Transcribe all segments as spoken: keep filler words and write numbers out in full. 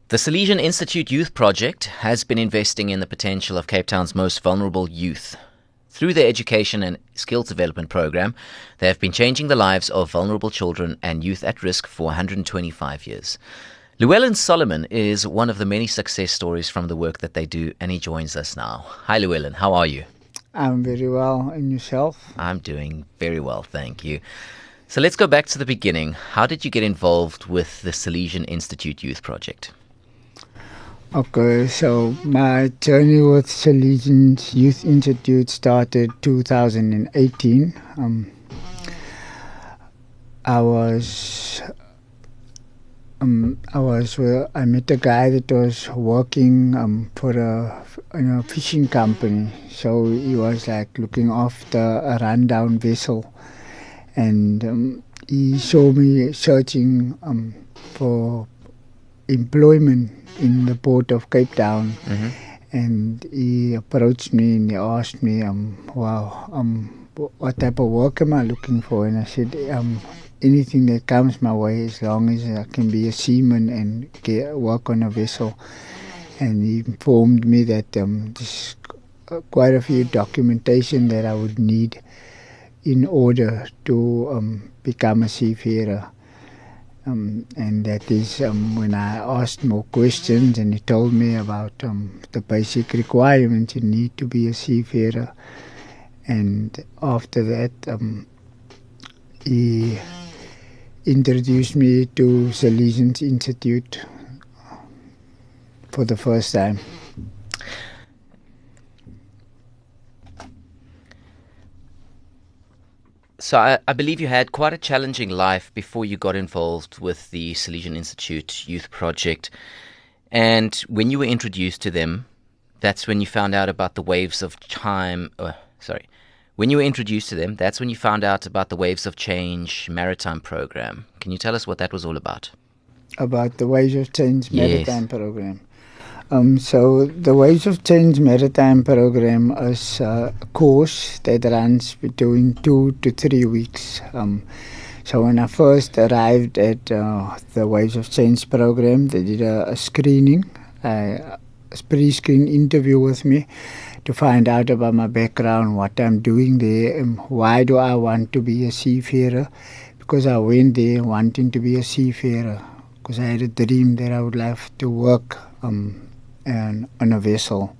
The Salesian Institute Youth Project has been investing in the potential of Cape Town's most vulnerable youth. Through their education and skills development program, they have been changing the lives of vulnerable children and youth at risk for one hundred twenty-five years. Llewellyn Solomon is one of the many success stories from the work that they do, and he joins us now. Hi Llewellyn, how are you? I'm very well. And yourself? I'm doing very well, thank you. So let's go back to the beginning. How did you get involved with the Salesian Institute Youth Project? Okay, so my journey with Salesian Youth Institute started two thousand eighteen. Um, I was, um, I was, well, I met a guy that was working um, for a, in a fishing company. So he was like looking after a rundown vessel, and um, he saw me searching um, for employment in the port of Cape Town, Mm-hmm. and he approached me and he asked me, um, "Wow, um, what type of work am I looking for?" And I said, um, "Anything that comes my way, as long as I can be a seaman and get, work on a vessel." And he informed me that um, there's quite a few documentation that I would need in order to um, become a seafarer. Um, and that is um, when I asked more questions, and he told me about um, the basic requirements you need to be a seafarer. And after that, um, he introduced me to Salesian Institute for the first time. So I, I believe you had quite a challenging life before you got involved with the Salesian Institute Youth Project. And when you were introduced to them, that's when you found out about the Waves of Time. Uh, sorry. When you were introduced to them, that's when you found out about the Waves of Change Maritime Program. Can you tell us what that was all about? About the Waves of Change Yes. Maritime Program. Um, so the Waves of Change Maritime Program is uh, a course that runs between two to three weeks. Um, so when I first arrived at uh, the Waves of Change Program, they did a, a screening, uh, a pre-screen interview with me to find out about my background, what I'm doing there, and why do I want to be a seafarer. Because I went there wanting to be a seafarer, because I had a dream that I would love to work um, and on a vessel.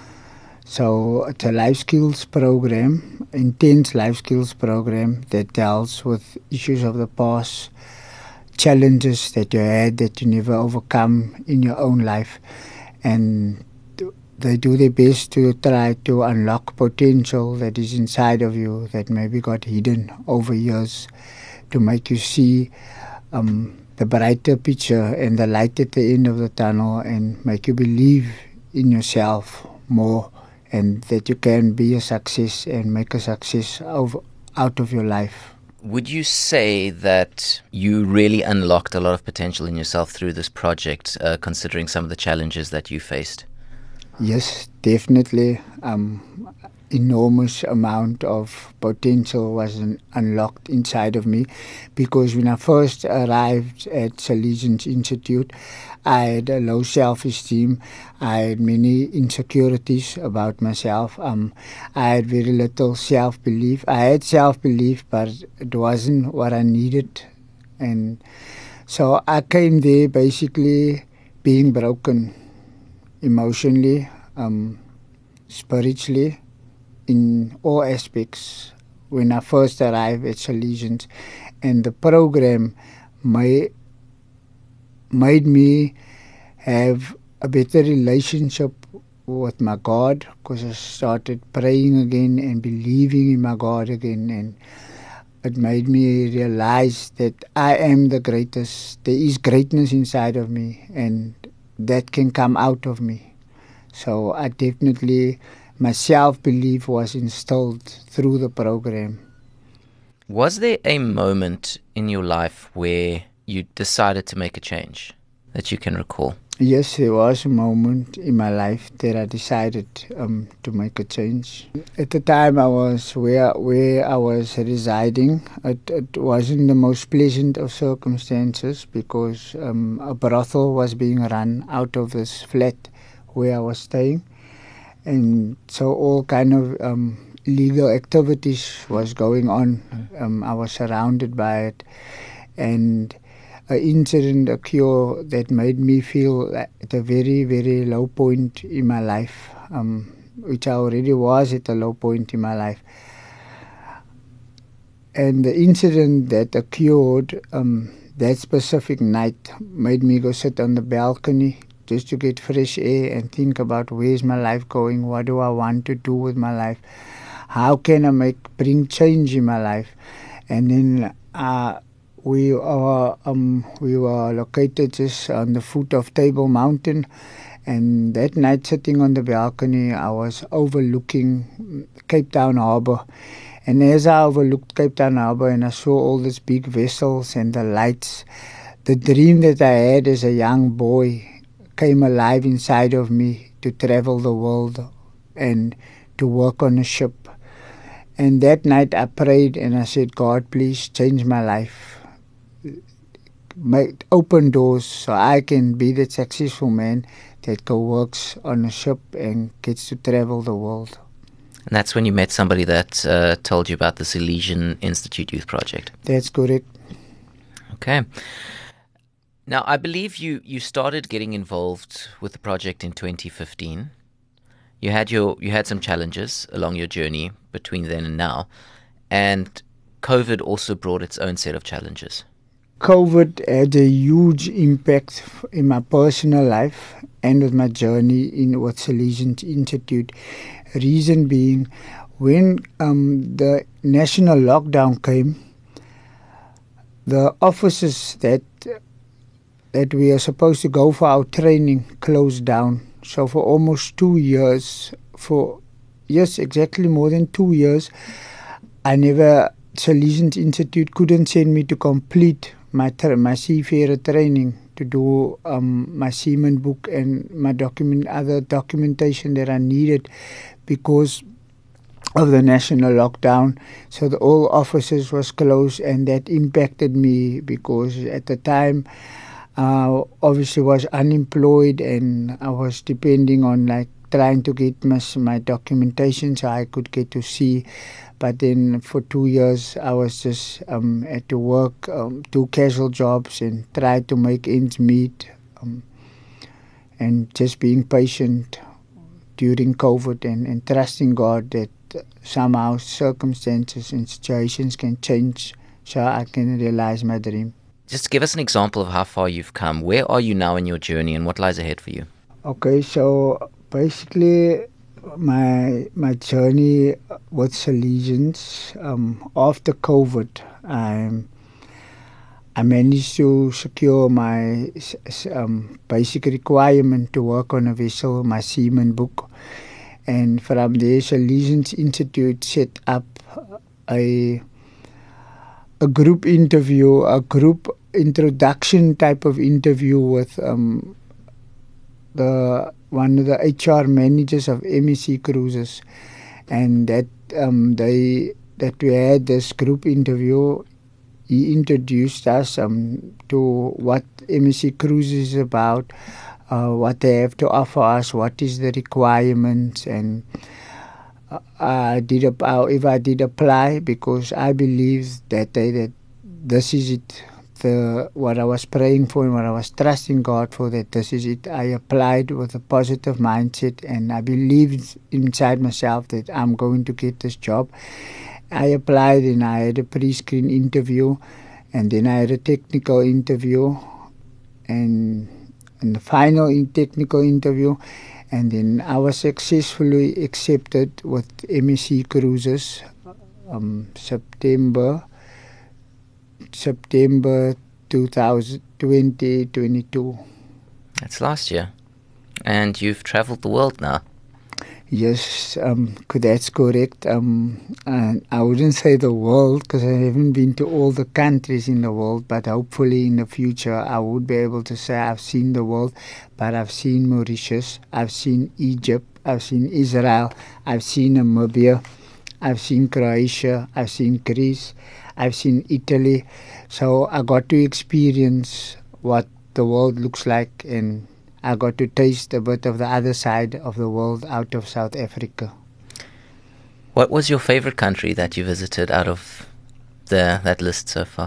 So it's a life skills program, intense life skills program that deals with issues of the past, challenges that you had that you never overcome in your own life, and they do their best to try to unlock potential that is inside of you that maybe got hidden over years, to make you see um, the brighter picture and the light at the end of the tunnel, and make you believe in yourself more, and that you can be a success and make a success of, out of your life. Would you say that you really unlocked a lot of potential in yourself through this project, uh, considering some of the challenges that you faced? Yes, definitely. Um, enormous amount of potential was un- unlocked inside of me, because when I first arrived at Salesian Institute, I had a low self-esteem. I had many insecurities about myself. Um, I had very little self-belief. I had self-belief, but it wasn't what I needed. And so I came there basically being broken emotionally, um, spiritually, in all aspects when I first arrived at Salesians. And the program may, made me have a better relationship with my God, because I started praying again and believing in my God again, and it made me realize that I am the greatest. There is greatness inside of me, and that can come out of me. So I definitely, my self-belief was instilled through the program. Was there a moment in your life where you decided to make a change? that you can recall? Yes, there was a moment in my life that I decided um, to make a change. At the time I was where where I was residing, it, it wasn't the most pleasant of circumstances because um, a brothel was being run out of this flat where I was staying. And so all kind of um, illegal activities was going on. Um, I was surrounded by it. And an incident occurred that made me feel at a very, very low point in my life, um, which I already was at a low point in my life. And the incident that occurred um, that specific night made me go sit on the balcony just to get fresh air and think about where's my life going, what do I want to do with my life, how can I make bring change in my life. And then uh, we are um, we were located just on the foot of Table Mountain, and that night sitting on the balcony I was overlooking Cape Town Harbour. And as I overlooked Cape Town Harbour and I saw all these big vessels and the lights, the dream that I had as a young boy came alive inside of me to travel the world and to work on a ship. And that night I prayed and I said, God, please change my life. Make open doors so I can be that successful man that go works on a ship and gets to travel the world. And that's when you met somebody that uh, told you about the Salesian Institute Youth Project. That's correct. Okay. Now, I believe you, you started getting involved with the project in twenty fifteen. You had your you had some challenges along your journey between then and now, and COVID also brought its own set of challenges. COVID had a huge impact in my personal life and with my journey in with Salesian Institute. Reason being, when um, the national lockdown came, the offices that that we are supposed to go for our training closed down. So for almost two years, for yes, exactly more than two years, I never, Salesian Institute couldn't send me to complete my tra- my seafarer training, to do um, my seaman book and my document, other documentation that I needed because of the national lockdown. So the all offices was closed, and that impacted me because at the time uh, obviously was unemployed and I was depending on like trying to get my, my documentation so I could get to sea. But then for two years I was just um, had to work, um, do casual jobs and try to make ends meet, um, and just being patient during COVID and, and trusting God that somehow circumstances and situations can change so I can realize my dream. Just give us an example of how far you've come. Where are you now in your journey and what lies ahead for you? Okay, so basically my my journey with Salesians, um, after COVID, I I managed to secure my um, basic requirement to work on a vessel, my seaman book. And from there, Salesian Institute set up a a group interview, a group introduction type of interview with um, the one of the H R managers of M S C Cruises, and that um, they that we had this group interview. He introduced us um, to what M S C Cruises is about, uh, what they have to offer us, what is the requirements, and uh, I did. However, I did apply because I believe that they, that this is it. The, what I was praying for and what I was trusting God for, that this is it. I applied with a positive mindset and I believed inside myself that I'm going to get this job. I applied and I had a pre-screen interview, and then I had a technical interview, and, and the final in technical interview, and then I was successfully accepted with M S C Cruises um, September September twenty twenty-two. That's last year. And you've traveled the world now. Yes, um, co- that's correct. Um, and I wouldn't say the world because I haven't been to all the countries in the world, but hopefully in the future I would be able to say I've seen the world. But I've seen Mauritius, I've seen Egypt, I've seen Israel, I've seen Namibia, I've seen Croatia, I've seen Greece, I've seen Italy. So I got to experience what the world looks like, and I got to taste a bit of the other side of the world out of South Africa. What was your favorite country that you visited out of the that list so far?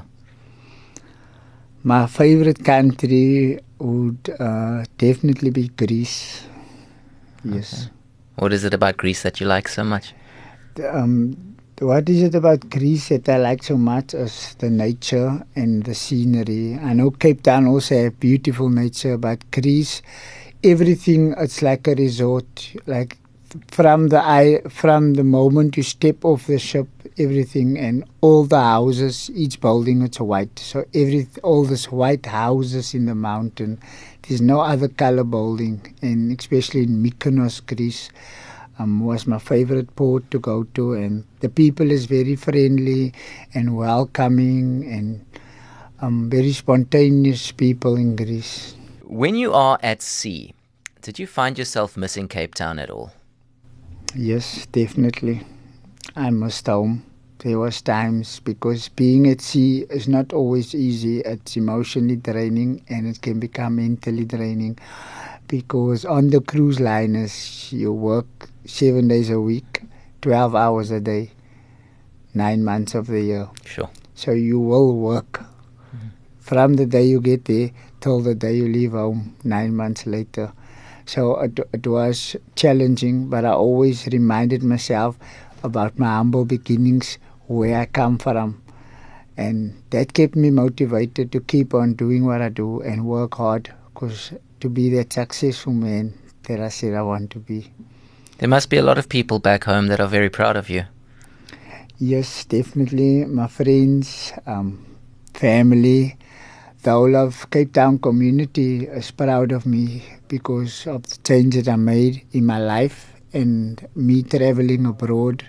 My favorite country would uh, definitely be Greece. Yes. Okay. What is it about Greece that you like so much? Um, what is it about Greece that I like so much is the nature and the scenery. I know Cape Town also have beautiful nature, but Greece, everything, it's like a resort. Like from the eye, from the moment you step off the ship, everything and all the houses, each building it's white. So every all these white houses in the mountain. There's no other color building, and especially in Mykonos, Greece. Um, was my favorite port to go to, and the people is very friendly and welcoming and um, very spontaneous people in Greece. When you are at sea, did you find yourself missing Cape Town at all? Yes, definitely. I missed home. There was times because being at sea is not always easy. It's emotionally draining and it can become mentally draining because on the cruise liners you work seven days a week, twelve hours a day, nine months of the year. Sure. So you will work mm-hmm. from the day you get there till the day you leave home, nine months later. So it, it was challenging, but I always reminded myself about my humble beginnings, where I come from. And that kept me motivated to keep on doing what I do and work hard, because to be that successful man that I said I want to be. There must be a lot of people back home that are very proud of you. Yes, definitely. My friends, um, family, the whole of Cape Town community is proud of me because of the change that I made in my life and me traveling abroad.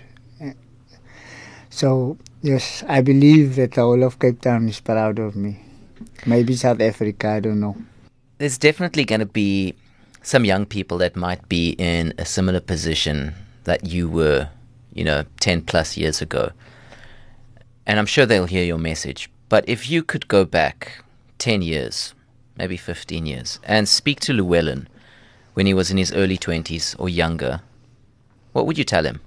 So, yes, I believe that the whole of Cape Town is proud of me. Maybe South Africa, I don't know. There's definitely going to be some young people that might be in a similar position that you were, you know, ten plus years ago. And I'm sure they'll hear your message. But if you could go back ten years, maybe fifteen years, and speak to Llewellyn when he was in his early twenties or younger, what would you tell him?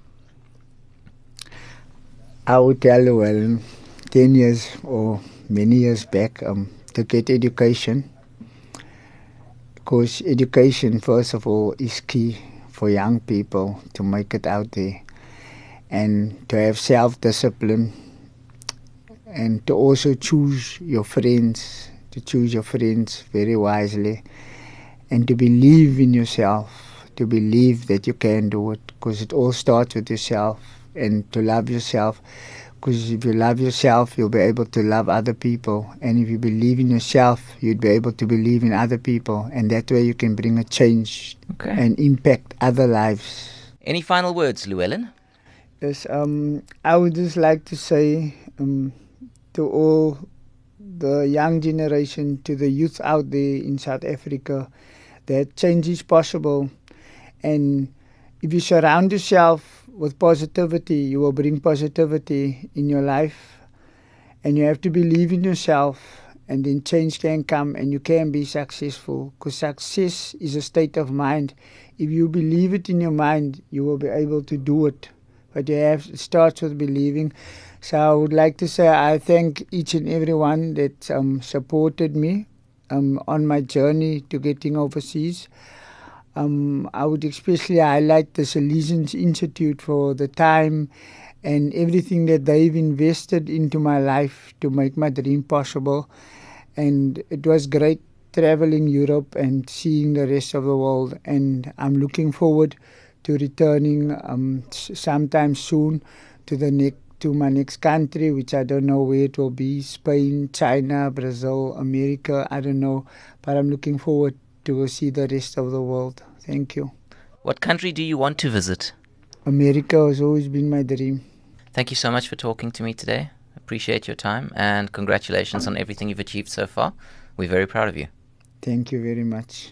I would tell Llewellyn ten years or many years back um, to get education. Because education, first of all, is key for young people to make it out there, and to have self-discipline, and to also choose your friends, to choose your friends very wisely, and to believe in yourself, to believe that you can do it, because it all starts with yourself, and to love yourself. Because if you love yourself, you'll be able to love other people. And if you believe in yourself, you'd be able to believe in other people. And that way you can bring a change okay. and impact other lives. Any final words, Llewellyn? Yes, um, I would just like to say um, to all the young generation, to the youth out there in South Africa, that change is possible. And if you surround yourself with positivity, you will bring positivity in your life, and you have to believe in yourself, and then change can come and you can be successful, because success is a state of mind. If you believe it in your mind, you will be able to do it, but you have it starts with believing. So I would like to say I thank each and everyone that um, supported me um, on my journey to getting overseas. Um, I would especially highlight the Salesians Institute for the time and everything that they've invested into my life to make my dream possible. And it was great traveling Europe and seeing the rest of the world. And I'm looking forward to returning um, sometime soon to the next to my next country, which I don't know where it will be, Spain, China, Brazil, America, I don't know. But I'm looking forward to see the rest of the world. Thank you. What country do you want to visit? America has always been my dream. Thank you so much for talking to me today. Appreciate your time and congratulations on everything you've achieved so far. We're very proud of you. Thank you very much.